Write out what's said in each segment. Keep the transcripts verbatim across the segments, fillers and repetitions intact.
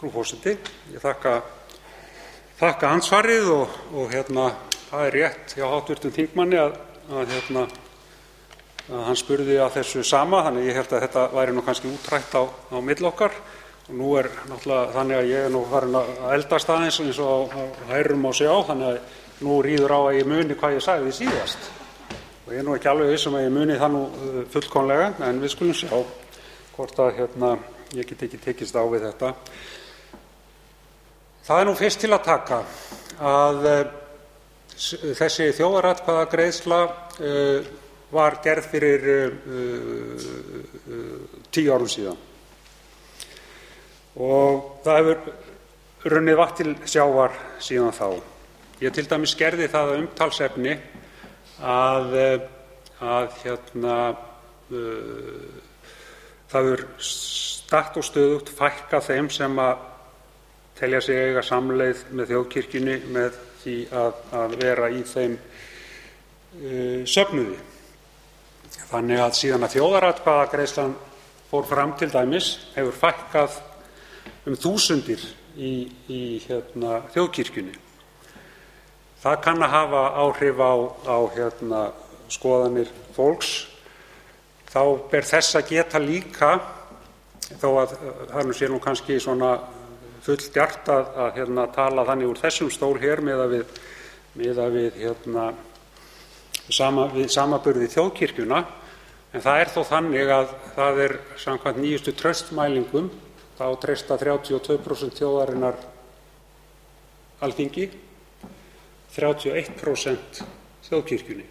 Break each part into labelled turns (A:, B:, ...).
A: frú forseti. Ég þakka, þakka ansvarið og, og hérna, það er rétt hjá háttvirtum þingmanni að, að, hérna, að hann spurði að þessu sama, þannig ég held að þetta væri nú kannski útrætt á, á milli okkar. Og nú er náttúrulega þannig að ég er nú farin að eldast aðeins eins og á, á hærum á sjá, þannig að nú ríður á að ég muni hvað ég sagði síðast. Og ég er nú ekki alveg viss um að ég muni það nú fullkomlega, en við skulum sjá hvort að hérna, ég get ekki tekist á við þetta. Það er nú fyrst til að taka að uh, þessi þjóðaratkvæðagreiðsla uh, var gerð fyrir uh, uh, tíu árum síðan. Og það hefur runnið vatn til sjávar síðan þá. Ég til dæmis gerði það umtalsefni að, að hérna, uh, það er statt og stöðugt fækka þeim sem að telja sig eiga samleið með þjóðkirkjunni með því að, að vera í þeim uh, söfnuði. Þannig að síðan að þjóðaratkvæðagreiðslan fór fram til dæmis hefur fækkað um þúsundir í, í hérna, þjóðkirkjunni. Það kann að hafa áhrif á, á hérna, skoðanir fólks. Þá ber þess að geta líka, þó að það nú sé nú kannski svona fulldjart að, að hérna, tala þannig úr þessum stól hér með að við, með að við, hérna, sama, við samaburði þjóðkirkjuna, en það er þó þannig að það er samkvæmt nýjustu traustmælingum, þá treysta þrjátíu og tvö prósent þjóðarinnar Alþingi, þrjátíu og eitt prósent þjóðkirkjunni.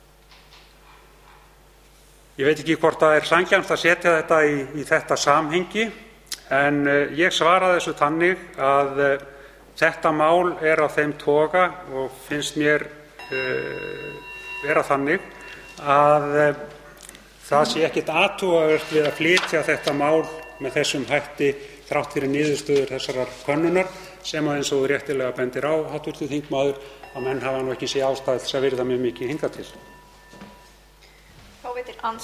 A: Ég veit ekki hvort það er sanngjarnt að setja þetta í, í þetta samhengi, en uh, ég svaraði þessu þannig að uh, þetta mál er á þeim toga og finnst mér uh, vera þannig að uh, það sé ekkert athugavert við að flytja þetta mál með þessum hætti þrátt fyrir niðurstöður þessarar könnunar sem að eins og réttilega bendir á háttvirtur þingmaður að menn hafa nú ekki sé ástæðu þess að virða mjög mikið hingað til.
B: Þá veitir